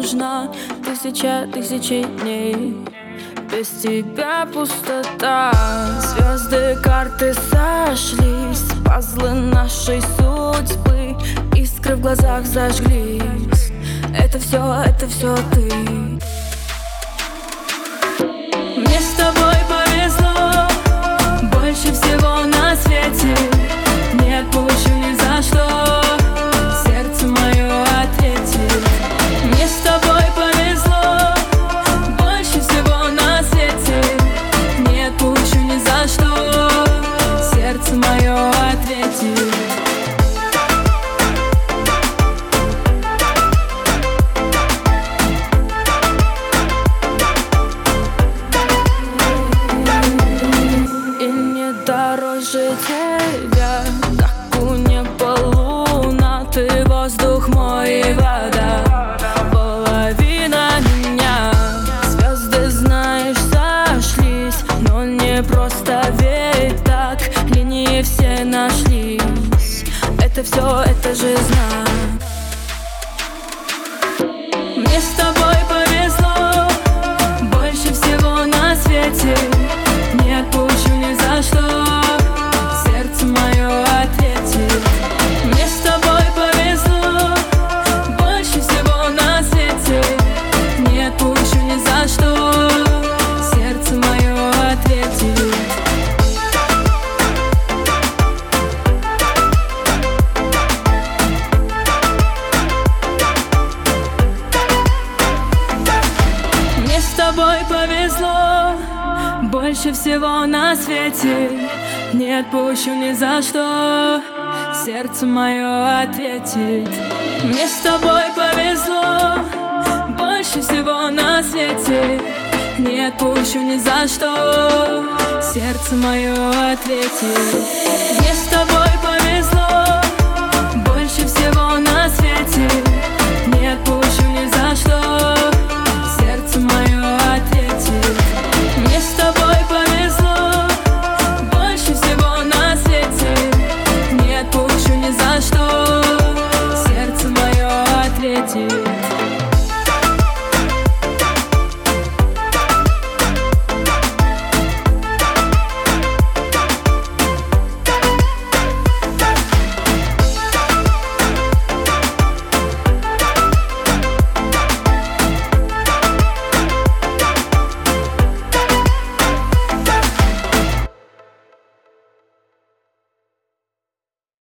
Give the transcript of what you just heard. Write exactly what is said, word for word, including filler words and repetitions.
нужна. Тысяча, тысячи дней, без тебя пустота. Звезды, карты сошлись, пазлы нашей судьбы, искры в глазах зажглись. Это все, это все ты. Мне с тобой повезло больше всего на свете. Не отпущу ни за что, сердце мое ответит. Мне с тобой повезло больше всего на свете. Не отпущу ни за что, сердце мое ответит. Дороже тебя, как у неба луна. Ты воздух мой и вода, половина меня. Звезды, знаешь, сошлись, но не просто ведь так. Линии все нашлись, это все, это же знак. Мне с тобой повезло больше всего на свете. Не отпущу ни за что, сердце мое ответит. Мне с тобой повезло больше всего на свете. Не отпущу ни за что, сердце мое ответит. Мне с тобой повезло больше всего на свете. Не отпущу ни за что, сердце мое ответит. Мне с тобой повезло больше всего на свете. Не отпущу ни за что, сердце мое ответит. Мне с тобой повезло больше всего на свете.